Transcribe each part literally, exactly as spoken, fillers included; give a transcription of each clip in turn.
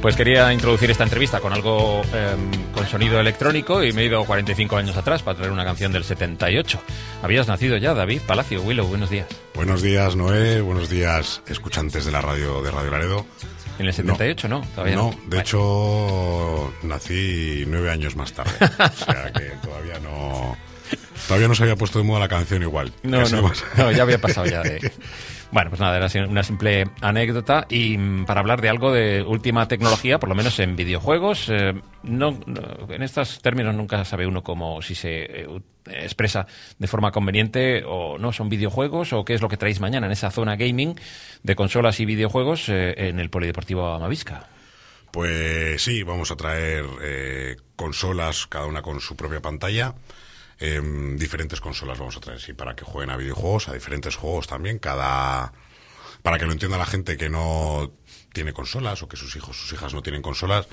Pues quería introducir esta entrevista con algo eh, con sonido electrónico y me he ido cuarenta y cinco años atrás para traer una canción del setenta y ocho. Habías nacido ya, David Palacio. Willow, buenos días. Buenos días, Noé. Buenos días, escuchantes de la radio de Radio Laredo. ¿En el setenta y ocho no? no todavía no, no. de vale. hecho nací nueve años más tarde. O sea que todavía no... Todavía no se había puesto de moda la canción igual. No, no, no, ya había pasado ya de... Bueno, pues nada, era una simple anécdota y para hablar de algo de última tecnología, por lo menos en videojuegos, eh, no, no, en estos términos nunca sabe uno cómo, si se eh, expresa de forma conveniente o no, son videojuegos o qué es lo que traéis mañana en esa zona gaming de consolas y videojuegos eh, en el Polideportivo Amavisca. Pues sí, vamos a traer eh, consolas, cada una con su propia pantalla. Eh, diferentes consolas vamos a traer, sí, para que jueguen a videojuegos, a diferentes juegos también, cada para que lo entienda la gente que no tiene consolas o que sus hijos, sus hijas no tienen consolas.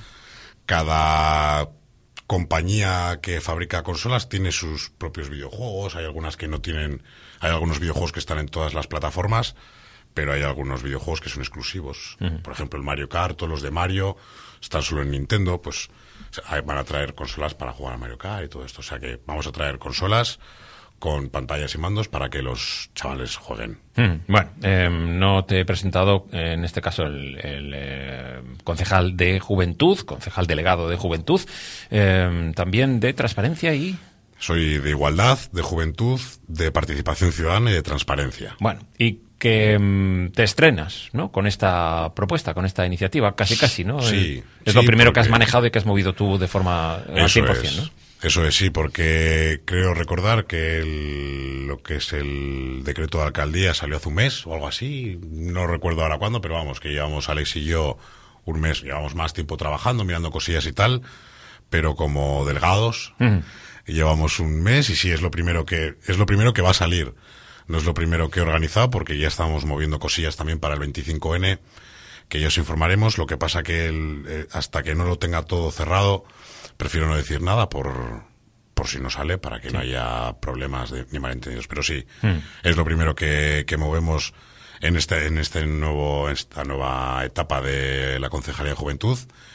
Cada compañía que fabrica consolas tiene sus propios videojuegos, hay algunas que no tienen, hay algunos videojuegos que están en todas las plataformas, pero hay algunos videojuegos que son exclusivos. Uh-huh. Por ejemplo, el Mario Kart, todos los de Mario están solo en Nintendo, pues van a traer consolas para jugar a Mario Kart y todo esto. O sea que vamos a traer consolas con pantallas y mandos para que los chavales jueguen. Mm, bueno, eh, no te he presentado, eh, en este caso, el, el eh, concejal de Juventud, concejal delegado de Juventud, eh, también de Transparencia y... Soy de Igualdad, de Juventud, de Participación Ciudadana y de Transparencia. Bueno, y que um, te estrenas, ¿no? Con esta propuesta, con esta iniciativa, casi casi, ¿no? Sí. Es sí, lo primero que has porque... manejado y que has movido tú de forma al cien por ciento, ¿no? Eso es, sí, porque creo recordar que el, lo que es el decreto de alcaldía salió hace un mes o algo así, no recuerdo ahora cuándo, pero vamos, que llevamos Alex y yo un mes, llevamos más tiempo trabajando, mirando cosillas y tal, pero como delegados, uh-huh. llevamos un mes y sí, es lo primero que, es lo primero que va a salir. No es lo primero que he organizado porque ya estamos moviendo cosillas también para el veinticinco ene, que ya os informaremos. Lo que pasa que el, eh, hasta que no lo tenga todo cerrado, prefiero no decir nada por, por si no sale, para que sí. no haya problemas de, ni malentendidos. Pero sí, mm. es lo primero que, que movemos en este, en este nuevo, esta nueva etapa de la Concejalía de Juventud.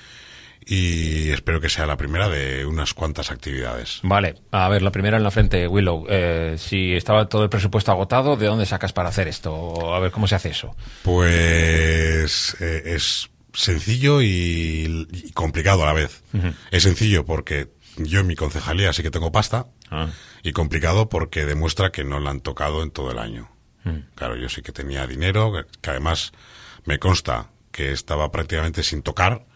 Y espero que sea la primera de unas cuantas actividades. Vale, a ver, la primera en la frente, Willow. Eh, si estaba todo el presupuesto agotado, ¿de dónde sacas para hacer esto? A ver, ¿cómo se hace eso? Pues eh, es sencillo y, y complicado a la vez. Uh-huh. Es sencillo porque yo en mi concejalía sí que tengo pasta, uh-huh. y complicado porque demuestra que no la han tocado en todo el año. Uh-huh. Claro, yo sí que tenía dinero, que además me consta que estaba prácticamente sin tocar,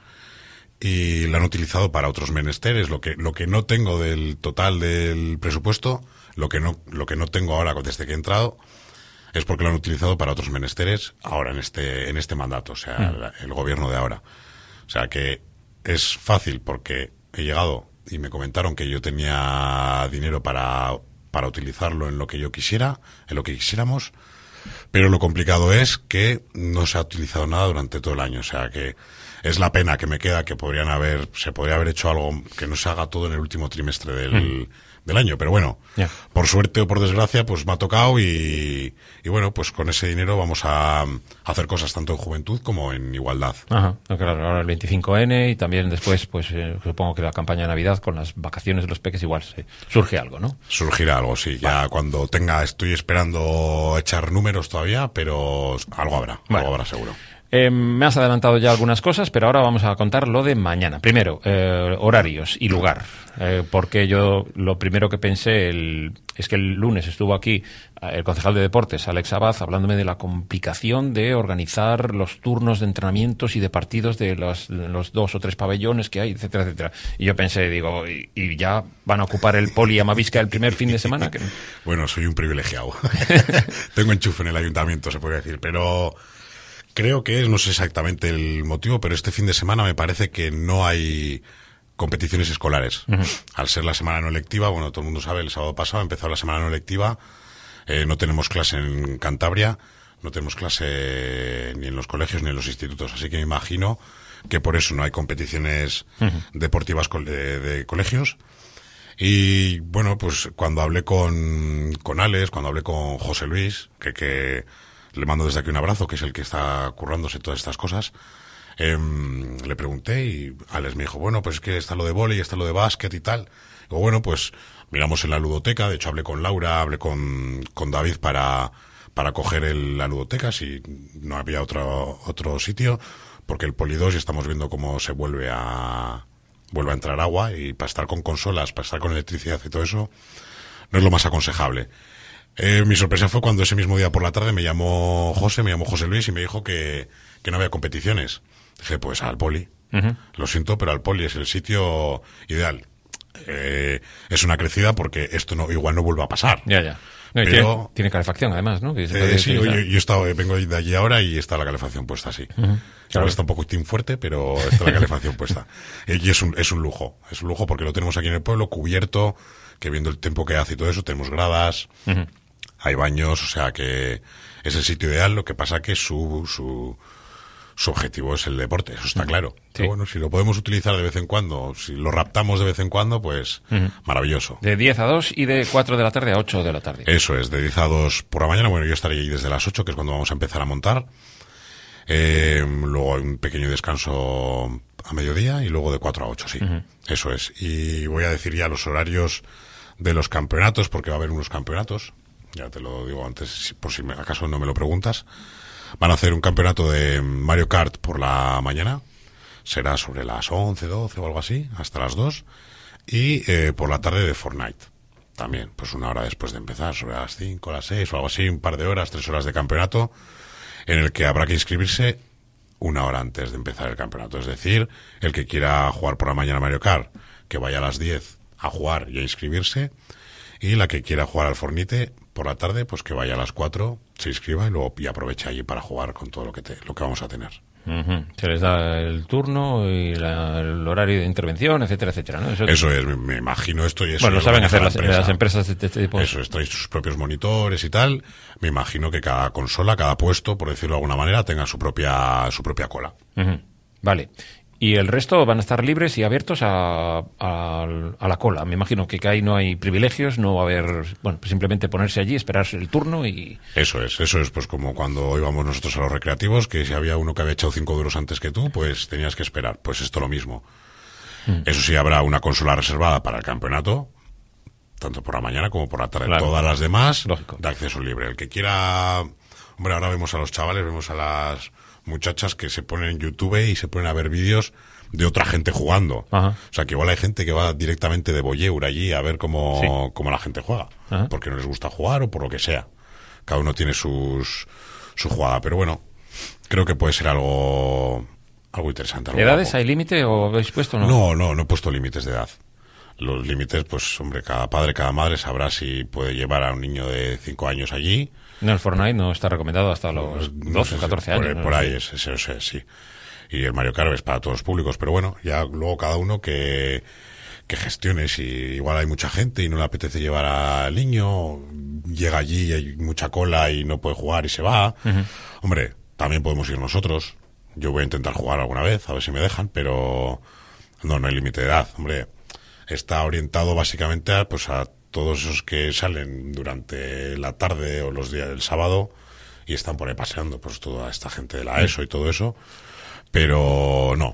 y la han utilizado para otros menesteres. Lo que lo que no tengo del total del presupuesto, lo que no lo que no tengo ahora desde que he entrado, es porque lo han utilizado para otros menesteres ahora en este en este mandato, o sea, mm. el gobierno de ahora. O sea que es fácil porque he llegado y me comentaron que yo tenía dinero para para utilizarlo en lo que yo quisiera, en lo que quisiéramos, pero lo complicado es que no se ha utilizado nada durante todo el año, o sea que es la pena que me queda, que podrían haber, se podría haber hecho algo que no se haga todo en el último trimestre del, mm. del año, pero bueno, yeah. por suerte o por desgracia, pues me ha tocado y, y bueno, pues con ese dinero vamos a, a hacer cosas tanto en Juventud como en Igualdad. Ajá, claro, ahora el veinticinco ene y también después, pues eh, supongo que la campaña de Navidad con las vacaciones de los peques igual se, surge algo, ¿no? Surgirá algo, sí, vale. Ya cuando tenga, estoy esperando echar números todavía, pero algo habrá, vale. algo habrá seguro. Eh, me has adelantado ya algunas cosas, pero ahora vamos a contar lo de mañana. Primero, eh, horarios y lugar. Eh, porque yo lo primero que pensé el, es que el lunes estuvo aquí el concejal de deportes, Alex Abad, hablándome de la complicación de organizar los turnos de entrenamientos y de partidos de los, de los dos o tres pabellones que hay, etcétera, etcétera. Y yo pensé, digo, ¿y, y ya van a ocupar el Poli Amavisca el primer fin de semana? ¿Qué? Bueno, soy un privilegiado. Tengo enchufe en el ayuntamiento, se puede decir, pero... Creo que es, no sé exactamente el motivo, pero este fin de semana me parece que no hay competiciones escolares. Uh-huh. Al ser la semana no lectiva, bueno, todo el mundo sabe, el sábado pasado empezó la semana no lectiva, eh, no tenemos clase en Cantabria, no tenemos clase ni en los colegios ni en los institutos, así que me imagino que por eso no hay competiciones uh-huh. deportivas de, de colegios. Y bueno, pues cuando hablé con, con Alex, cuando hablé con José Luis, que... que le mando desde aquí un abrazo, que es el que está currándose todas estas cosas, Eh, le pregunté y Alex me dijo, bueno, pues es que está lo de vóley, está lo de básquet y tal. Digo, bueno, pues miramos en la ludoteca. De hecho, hablé con Laura, hablé con, con David para, para coger el, la ludoteca, si no había otro, otro sitio, porque el Poli dos, y estamos viendo cómo se vuelve a, vuelve a entrar agua, y para estar con consolas, para estar con electricidad y todo eso, no es lo más aconsejable. Eh, mi sorpresa fue cuando ese mismo día por la tarde me llamó José, me llamó José Luis y me dijo que, que no había competiciones. Dije, pues al Poli. Uh-huh. Lo siento, pero al Poli es el sitio ideal. Eh, es una crecida porque esto no igual no vuelve a pasar. Ya, ya. No, pero tiene, tiene calefacción, además, ¿no? Que eh, sí, yo, yo, yo he estado, vengo de allí ahora y está la calefacción puesta, sí. Uh-huh. Claro, está un poco team fuerte, pero está la calefacción puesta. Y es un, es un lujo. Es un lujo porque lo tenemos aquí en el pueblo, cubierto, que viendo el tiempo que hace y todo eso, tenemos gradas, uh-huh. hay baños, o sea que es el sitio ideal. Lo que pasa que su... su Su objetivo es el deporte, eso está claro. Sí. Pero bueno, si lo podemos utilizar de vez en cuando, si lo raptamos de vez en cuando, pues uh-huh. maravilloso. De diez a dos y de cuatro de la tarde a ocho de la tarde. Eso es, de diez a dos por la mañana. Bueno, yo estaré ahí desde las ocho, que es cuando vamos a empezar a montar. Eh, luego hay un pequeño descanso a mediodía y luego de cuatro a ocho, sí. Uh-huh. Eso es. Y voy a decir ya los horarios de los campeonatos, porque va a haber unos campeonatos. Ya te lo digo antes, por si acaso no me lo preguntas. Van a hacer un campeonato de Mario Kart por la mañana, será sobre las once, doce o algo así, hasta las dos, y eh, por la tarde de Fortnite, también, pues una hora después de empezar, sobre las cinco, las seis o algo así, un par de horas, tres horas de campeonato, en el que habrá que inscribirse una hora antes de empezar el campeonato. Es decir, el que quiera jugar por la mañana Mario Kart, que vaya a las diez a jugar y a inscribirse, y la que quiera jugar al Fortnite por la tarde, pues que vaya a las cuatro, se inscriba y luego y aproveche allí para jugar con todo lo que te, lo que vamos a tener. Uh-huh. Se les da el turno y la, el horario de intervención, etcétera, etcétera, ¿no? Eso, eso es, me, me imagino esto y eso. Bueno, lo saben hacer las, empresa. las empresas de este tipo. Eso es, traéis sus propios monitores y tal. Me imagino que cada consola, cada puesto, por decirlo de alguna manera, tenga su propia su propia cola. Uh-huh. Vale. Y el resto van a estar libres y abiertos a, a, a la cola. Me imagino que ahí no hay privilegios, no va a haber... Bueno, pues simplemente ponerse allí, esperarse el turno y... Eso es, eso es pues como cuando íbamos nosotros a los recreativos, que si había uno que había echado cinco duros antes que tú, pues tenías que esperar. Pues esto lo mismo. Mm. Eso sí, habrá una consola reservada para el campeonato, tanto por la mañana como por la tarde. Claro. Todas las demás, lógico, de acceso libre. El que quiera... Hombre, ahora vemos a los chavales, vemos a las... muchachas que se ponen en YouTube y se ponen a ver vídeos de otra gente jugando. Ajá. O sea, que igual hay gente que va directamente de voyeur allí a ver cómo, sí. cómo la gente juega. Ajá. Porque no les gusta jugar o por lo que sea. Cada uno tiene sus su jugada. Pero bueno, creo que puede ser algo algo interesante. Algo ¿Edades guapo. Hay límite o habéis puesto o no? No, no, no he puesto límites de edad. Los límites, pues, hombre, cada padre, cada madre sabrá si puede llevar a un niño de cinco años allí. No, el Fortnite no está recomendado hasta los doce, catorce años. Por, ¿no? por ahí es, es, es, es, sí. Y el Mario Kart es para todos los públicos, pero bueno, ya luego cada uno que, que gestione. Si igual hay mucha gente y no le apetece llevar al niño, llega allí y hay mucha cola y no puede jugar y se va. Uh-huh. Hombre, también podemos ir nosotros. Yo voy a intentar jugar alguna vez, a ver si me dejan, pero no, no hay límite de edad. Hombre, está orientado básicamente a, pues a todos esos que salen durante la tarde o los días del sábado y están por ahí paseando, pues toda esta gente de la ESO y todo eso. Pero no,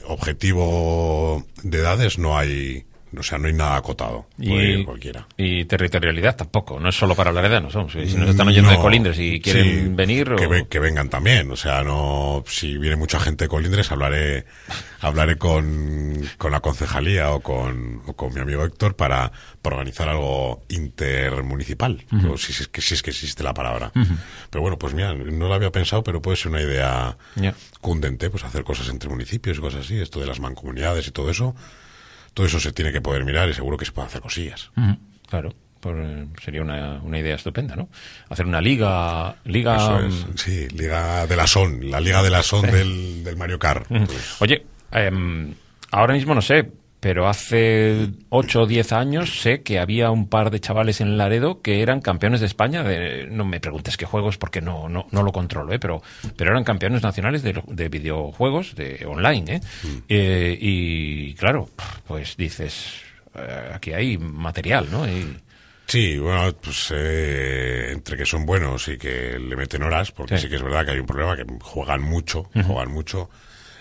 objetivo de edades no hay, o sea, no hay nada acotado. Puede ir cualquiera. Y territorialidad tampoco, no es solo para Laredanos, ¿no? Si nos están oyendo no, de Colindres y quieren sí, venir... Que, o... ve, que vengan también, o sea, no si viene mucha gente de Colindres hablaré hablaré con, con la concejalía o con, o con mi amigo Héctor para, para organizar algo intermunicipal, uh-huh. o si, si, es que, si es que existe la palabra. Uh-huh. Pero bueno, pues mira, no lo había pensado, pero puede ser una idea yeah. cundente, pues hacer cosas entre municipios y cosas así, esto de las mancomunidades y todo eso. Todo eso se tiene que poder mirar y seguro que se pueden hacer cosillas. Uh-huh. Claro, pues sería una, una idea estupenda, ¿no? Hacer una liga... liga Eso es, sí, liga de la S O N, la liga de la S O N del, del Mario Kart. Uh-huh. Pues. Oye, eh, ahora mismo no sé, pero hace ocho o diez años sé que había un par de chavales en Laredo que eran campeones de España. De, no me preguntes qué juegos porque no no, no lo controlo, ¿eh? pero pero eran campeones nacionales de, de videojuegos de online. ¿eh? Mm. Eh, y claro, pues dices, eh, aquí hay material, ¿no? Y... Sí, bueno, pues eh, entre que son buenos y que le meten horas, porque sí, sí que es verdad que hay un problema, que juegan mucho, uh-huh. juegan mucho.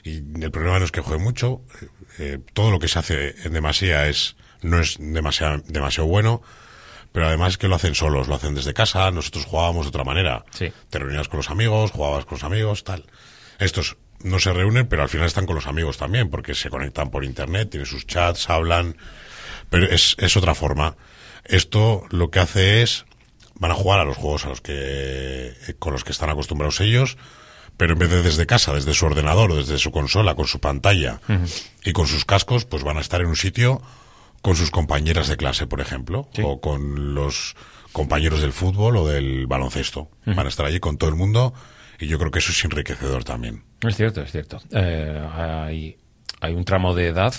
y el problema no es que juegue mucho, eh, todo lo que se hace en demasía es no es demasiado, demasiado bueno, pero además es que lo hacen solos, lo hacen desde casa, nosotros jugábamos de otra manera. Sí. Te reunías con los amigos, jugabas con los amigos, tal. Estos no se reúnen, pero al final están con los amigos también, porque se conectan por internet, tienen sus chats, hablan, pero es, es otra forma. Esto lo que hace es, van a jugar a los juegos a los que, con los que están acostumbrados ellos, pero en vez de desde casa, desde su ordenador o desde su consola, con su pantalla uh-huh. y con sus cascos, pues van a estar en un sitio con sus compañeras de clase, por ejemplo, sí. o con los compañeros del fútbol o del baloncesto. Uh-huh. Van a estar allí con todo el mundo y yo creo que eso es enriquecedor también. Es cierto, es cierto. Eh, hay, hay un tramo de edad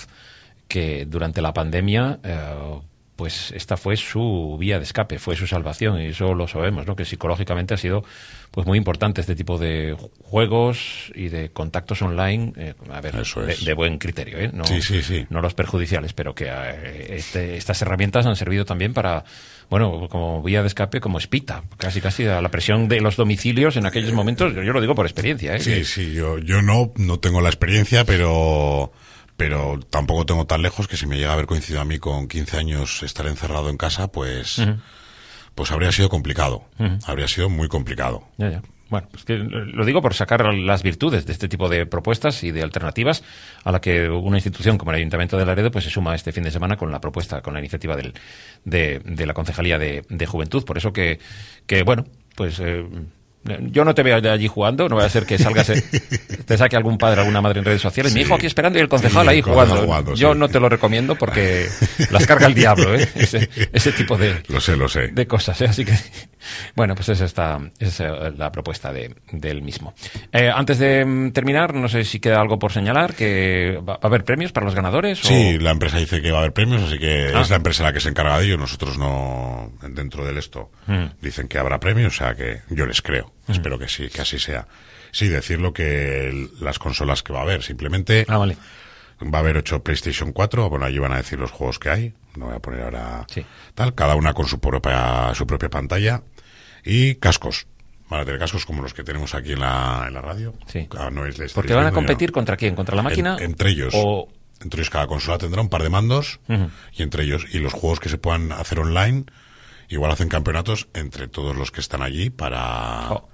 que durante la pandemia... Eh, pues esta fue su vía de escape, fue su salvación, y eso lo sabemos, ¿no? Que psicológicamente ha sido pues muy importante este tipo de juegos y de contactos online, eh, a ver, de, de buen criterio, ¿eh? No, sí, sí, sí. no los perjudiciales, pero que eh, este, estas herramientas han servido también para, bueno, como vía de escape, como espita, casi casi a la presión de los domicilios en aquellos momentos, yo, yo lo digo por experiencia, ¿eh? Sí, que... sí, yo, yo no, no tengo la experiencia, pero... pero tampoco tengo tan lejos que si me llega a haber coincidido a mí con quince años estar encerrado en casa, pues uh-huh. pues habría sido complicado, uh-huh. habría sido muy complicado. Ya, ya. Bueno, es que lo digo por sacar las virtudes de este tipo de propuestas y de alternativas a la que una institución como el Ayuntamiento de Laredo pues se suma este fin de semana con la propuesta, con la iniciativa del, de, de la Concejalía de, de Juventud. Por eso que, que bueno, pues... Eh, yo no te veo allí jugando, no va a ser que salgas, te saque algún padre, alguna madre en redes sociales. Sí. Mi hijo aquí esperando y el concejal sí, ahí jugando. jugando yo sí. no te lo recomiendo porque las carga el diablo, ¿eh? Ese, ese tipo de, lo sé, lo sé. de cosas, ¿eh? Así que, bueno, pues esa está, esa es la propuesta de, del mismo. Eh, antes de terminar, no sé si queda algo por señalar, que va a haber premios para los ganadores. Sí, o... la empresa dice que va a haber premios, así que ah. es la empresa la que se encarga de ello. Nosotros no, dentro del esto, mm. dicen que habrá premios, o sea que yo les creo. Espero que sí, que así sea. Sí, decirlo que el, las consolas que va a haber, simplemente ah, vale. va a haber ocho PlayStation cuatro, bueno, allí van a decir los juegos que hay, no voy a poner ahora sí. tal, cada una con su propia su propia pantalla y cascos. Van a tener cascos como los que tenemos aquí en la, en la radio. Sí. Ah, no es Porque van a competir, ¿no? ¿Contra quién? ¿Contra la máquina? En, entre ellos. O... Entre ellos cada consola tendrá un par de mandos uh-huh. y entre ellos, y los juegos que se puedan hacer online, igual hacen campeonatos entre todos los que están allí para... Oh.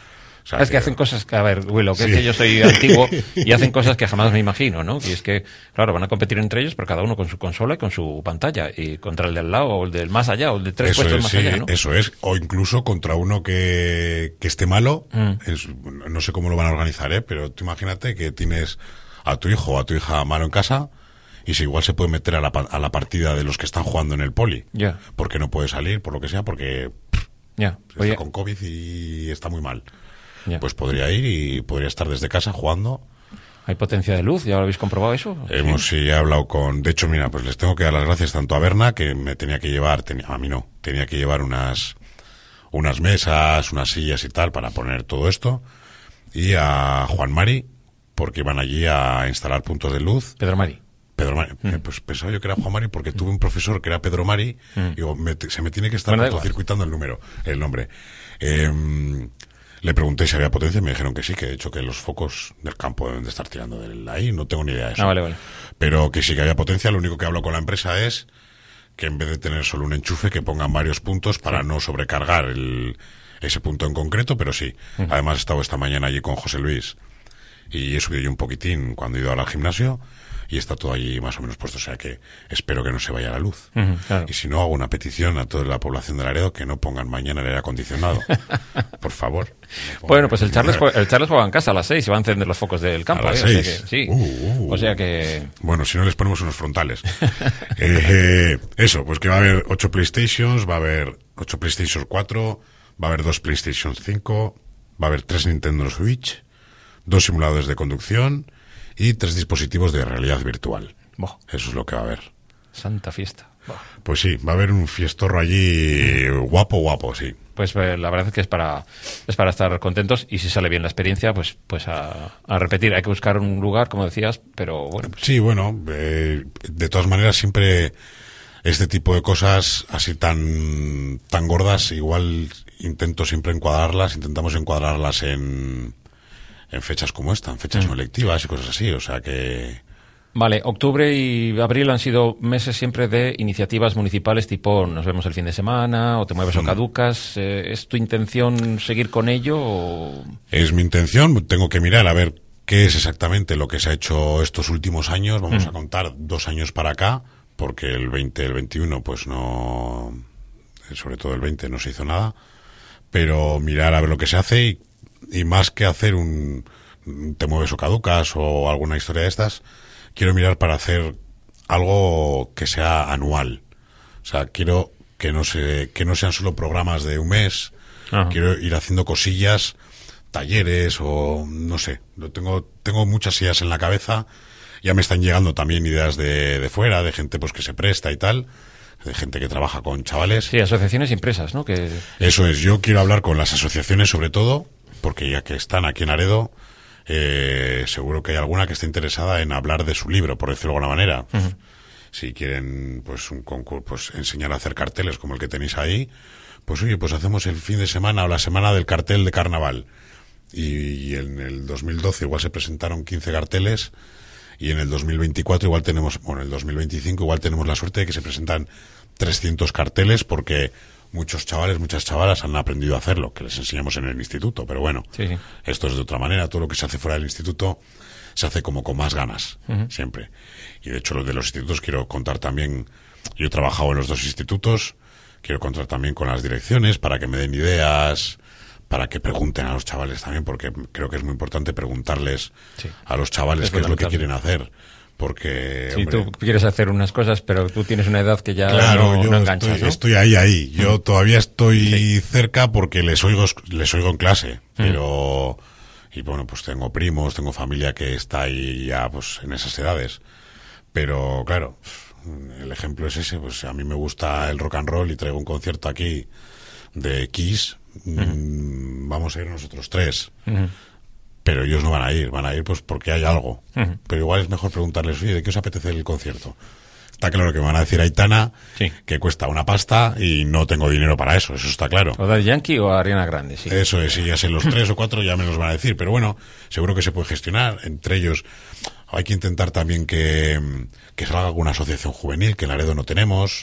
O sea, es que, que hacen cosas que, a ver, Willow, que sí. es que yo soy antiguo y hacen cosas que jamás me imagino, ¿no? Y es que, claro, van a competir entre ellos, pero cada uno con su consola y con su pantalla, y contra el del lado o el del más allá o el de tres eso puestos es, más sí, allá, ¿no? Eso es, o incluso contra uno que, que esté malo, mm. es, no sé cómo lo van a organizar, ¿eh? Pero tú imagínate que tienes a tu hijo o a tu hija malo en casa y si igual se puede meter a la, a la partida de los que están jugando en el poli, yeah. porque no puede salir, por lo que sea, porque yeah. está Oye. con COVID y está muy mal. Yeah. Pues podría ir y podría estar desde casa jugando. ¿Hay potencia de luz? ¿Ya lo habéis comprobado eso? Hemos sí, he hablado con... De hecho, mira, pues les tengo que dar las gracias tanto a Berna, que me tenía que llevar... Tenía, a mí no. Tenía que llevar unas unas mesas, unas sillas y tal para poner todo esto. Y a Juan Mari, porque iban allí a instalar puntos de luz. Pedro Mari. Pedro Mari. Mm. Eh, pues pensaba yo que era Juan Mari porque mm. tuve un profesor que era Pedro Mari. Mm. Y digo, me, se me tiene que estar bueno, cortocircuitando el número, el nombre. Eh... Le pregunté si había potencia y me dijeron que sí, que de hecho que los focos del campo deben de estar tirando de ahí, no tengo ni idea de eso. Ah, vale, vale. Pero que sí que había potencia, lo único que hablo con la empresa es que en vez de tener solo un enchufe, que pongan varios puntos para sí. no sobrecargar el, ese punto en concreto, pero sí. Uh-huh. Además he estado esta mañana allí con José Luis y he subido yo un poquitín cuando he ido ahora al gimnasio y está todo allí más o menos puesto, o sea que espero que no se vaya la luz. Uh-huh, claro. Y si no, hago una petición a toda la población de Laredo que no pongan mañana el aire acondicionado. Por favor. No bueno, pues el Charles, el Charles juega en casa a las seis y va a encender los focos del campo. A las ¿eh? seis. O sea que, sí. Uh, uh, o sea que... Bueno, si no les ponemos unos frontales. eh, eso, pues que va a haber ocho PlayStations, va a haber ocho PlayStation cuatro, va a haber dos PlayStation cinco, va a haber tres Nintendo Switch, dos simuladores de conducción y tres dispositivos de realidad virtual. Boh. Eso es lo que va a haber. Santa fiesta. Boh. Pues sí, va a haber un fiestorro allí guapo, guapo, sí. Pues eh, la verdad es que es para es para estar contentos y si sale bien la experiencia, pues pues a, a repetir. Hay que buscar un lugar, como decías, pero bueno. Pues... Sí, bueno, eh, de todas maneras siempre este tipo de cosas así tan tan gordas, igual intento siempre encuadrarlas, intentamos encuadrarlas en en fechas como esta, en fechas Mm. no electivas y cosas así, o sea que... Vale, octubre y abril han sido meses siempre de iniciativas municipales tipo nos vemos el fin de semana o te mueves o caducas. Eh, ¿Es tu intención seguir con ello? O... Es mi intención, tengo que mirar a ver qué es exactamente lo que se ha hecho estos últimos años. Vamos mm. a contar dos años para acá, porque el veinte, el veintiuno, pues no... sobre todo el veinte no se hizo nada, pero mirar a ver lo que se hace y, y más que hacer un te mueves o caducas o alguna historia de estas, quiero mirar para hacer algo que sea anual. O sea, quiero que no se, que no sean solo programas de un mes. Ajá. Quiero ir haciendo cosillas, talleres o no sé. Lo tengo, tengo muchas ideas en la cabeza. Ya me están llegando también ideas de, de fuera, de gente pues que se presta y tal, de gente que trabaja con chavales. Sí, asociaciones y empresas, ¿no? Que... Eso es. Yo quiero hablar con las asociaciones sobre todo, porque ya que están aquí en Aredo, Eh, seguro que hay alguna que esté interesada en hablar de su libro, por decirlo de alguna manera. Uh-huh. Si quieren, pues, un concurso, pues, enseñar a hacer carteles como el que tenéis ahí, pues, oye, pues hacemos el fin de semana o la semana del cartel de carnaval. Y, y en el dos mil doce igual se presentaron quince carteles y en el dos mil veinticuatro igual tenemos, bueno, en el dos mil veinticinco igual tenemos la suerte de que se presentan trescientos carteles porque muchos chavales, muchas chavalas han aprendido a hacerlo, que les enseñamos en el instituto, pero bueno, sí, sí. Esto es de otra manera, todo lo que se hace fuera del instituto se hace como con más ganas, uh-huh. siempre. Y de hecho los de los institutos quiero contar también, yo he trabajado en los dos institutos, quiero contar también con las direcciones para que me den ideas, para que pregunten a los chavales también, porque creo que es muy importante preguntarles sí. a los chavales es qué es lo que quieren hacer. Porque, sí, hombre, tú quieres hacer unas cosas, pero tú tienes una edad que ya claro, no, yo no enganchas, estoy, ¿no? estoy ahí, ahí. Yo mm. todavía estoy sí. cerca porque les oigo, les oigo en clase, mm. pero... Y bueno, pues tengo primos, tengo familia que está ahí ya pues en esas edades. Pero claro, el ejemplo es ese, pues a mí me gusta el rock and roll y traigo un concierto aquí de Kiss, mm. vamos a ir nosotros tres. Mm. Pero ellos no van a ir, van a ir pues porque hay algo. Uh-huh. Pero igual es mejor preguntarles, oye, ¿de qué os apetece el concierto? Está claro que me van a decir Aitana, sí. que cuesta una pasta y no tengo dinero para eso, eso está claro. O Daddy Yankee o Ariana Grande, sí. Eso es, y ya sé los tres o cuatro ya me los van a decir, pero bueno, seguro que se puede gestionar. Entre ellos hay que intentar también que, que salga alguna asociación juvenil, que en Laredo no tenemos.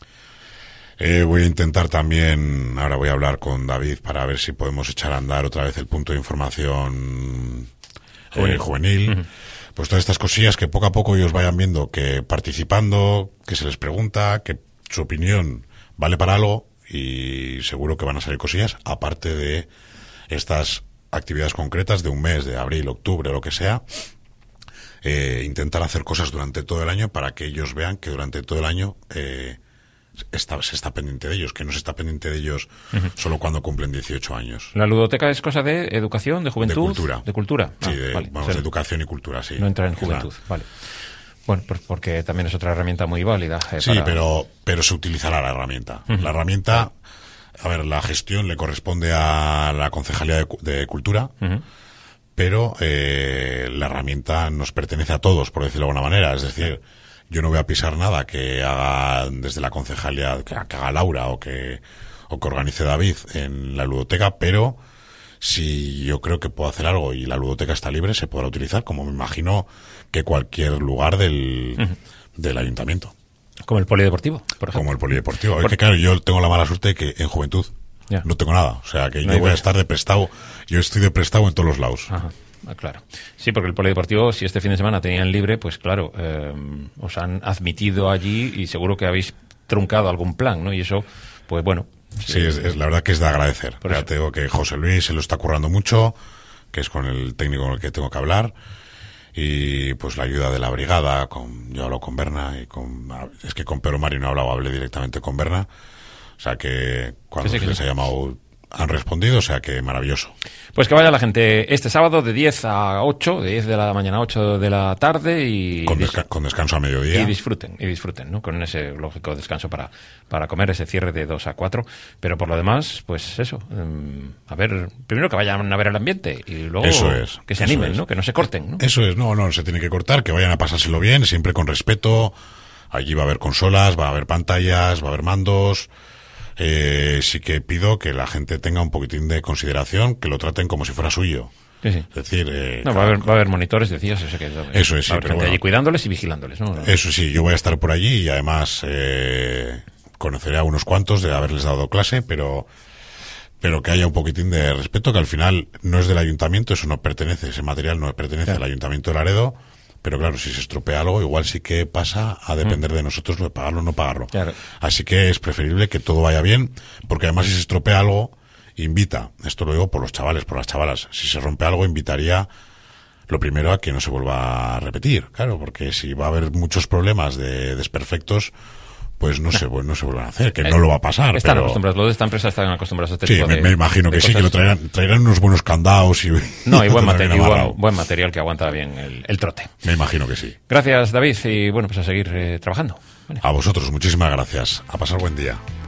Eh, voy a intentar también, ahora voy a hablar con David para ver si podemos echar a andar otra vez el punto de información juvenil. Eh, juvenil. Uh-huh. Pues todas estas cosillas que poco a poco ellos vayan viendo que participando, que se les pregunta, que su opinión vale para algo y seguro que van a salir cosillas, aparte de estas actividades concretas de un mes, de abril, octubre, lo que sea. Eh, intentar hacer cosas durante todo el año para que ellos vean que durante todo el año... Eh, Está, se está pendiente de ellos, que no se está pendiente de ellos uh-huh. solo cuando cumplen dieciocho años. ¿La ludoteca es cosa de educación, de juventud? De cultura. De cultura. Sí, ah, de, vale. vamos, o sea, de educación y cultura, sí. No entra en juventud, claro. Vale. Bueno, pues porque también es otra herramienta muy válida. Eh, sí, para... pero, pero se utilizará la herramienta. Uh-huh. La herramienta, a ver, la gestión le corresponde a la Concejalía de, de Cultura, uh-huh. pero eh, la herramienta nos pertenece a todos, por decirlo de alguna manera. Es decir, yo no voy a pisar nada que haga desde la concejalía, que, que haga Laura o que, o que organice David en la ludoteca, pero si yo creo que puedo hacer algo y la ludoteca está libre, se podrá utilizar, como me imagino que cualquier lugar del, uh-huh. del ayuntamiento. Como el polideportivo, por ejemplo. Como el polideportivo. Por... Es que claro, yo tengo la mala suerte de que en juventud ya. no tengo nada. O sea, que no yo voy a estar de prestado. Yo estoy de prestado en todos los lados. Ajá. Ah, claro. Sí, porque el polideportivo, si este fin de semana tenían libre, pues claro, eh, os han admitido allí y seguro que habéis truncado algún plan, ¿no? Y eso, pues bueno. Sí, sí es, es la verdad que es de agradecer. Ya te digo que José Luis se lo está currando mucho, que es con el técnico con el que tengo que hablar, y pues la ayuda de la brigada, con, yo hablo con Berna, y con, es que con Pedro Mario no he hablado, hablé directamente con Berna, o sea que cuando sí, sí, se les sí. ha llamado... han respondido, o sea que maravilloso. Pues que vaya la gente este sábado de diez a ocho, de diez de la mañana a ocho de la tarde y... Con, desca- con descanso a mediodía. Y disfruten, y disfruten, ¿no? Con ese lógico descanso para, para comer, ese cierre de dos a cuatro. Pero por lo demás, pues eso, um, a ver, primero que vayan a ver el ambiente y luego eso es, que se eso animen, es. ¿no? Que no se corten, ¿no? Eso es, no, no, se tiene que cortar, que vayan a pasárselo bien, siempre con respeto. Allí va a haber consolas, va a haber pantallas, va a haber mandos... Eh, sí que pido que la gente tenga un poquitín de consideración, que lo traten como si fuera suyo. Sí, sí. Es decir... Eh, no, va, a haber, va a haber monitores, decías, eso, que eso es, sí, va a haber pero gente bueno, allí cuidándoles y vigilándoles, ¿no? Eso sí, yo voy a estar por allí y además eh, conoceré a unos cuantos de haberles dado clase, pero... pero que haya un poquitín de respeto, que al final no es del ayuntamiento, eso no pertenece, ese material no pertenece claro. al ayuntamiento de Laredo, pero claro, si se estropea algo, igual sí que pasa a depender mm. de nosotros de pagarlo o no pagarlo. Claro. Así que es preferible que todo vaya bien, porque además si se estropea algo, invita, esto lo digo por los chavales, por las chavalas, si se rompe algo, invitaría lo primero a que no se vuelva a repetir, claro, porque si va a haber muchos problemas de desperfectos, pues no, no. se no se vuelvan a hacer, que eh, no lo va a pasar. Están pero... acostumbrados, los de esta empresa están acostumbrados a este sí, tipo me, de me imagino de que cosas. sí, que lo traerán, traerán unos buenos candados y... No, y buen, material, y buen, buen material que aguanta bien el, el trote. Me imagino que sí. Gracias, David, y bueno, pues a seguir eh, trabajando. Vale. A vosotros, muchísimas gracias. A pasar buen día.